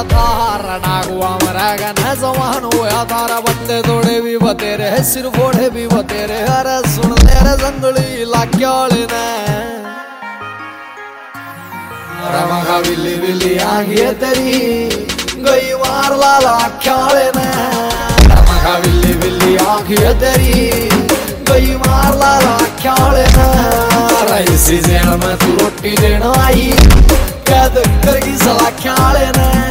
थारा डागुआ मरा गना जवान होया थारा बत्ते थोड़े भी बतेरे सिर फोड़े भी बतेरे अरे सुन ले रे जंगली लाक्याले ने रमगा बिल्ली बिल्ली आंखिए तेरी गई मार लाला ख्याले ने रमगा बिल्ली बिल्ली आंखिए तेरी गई मार लाला ख्याले ने इसी जेल में तू रोटी देना आई कैद करगी सला ख्याले ने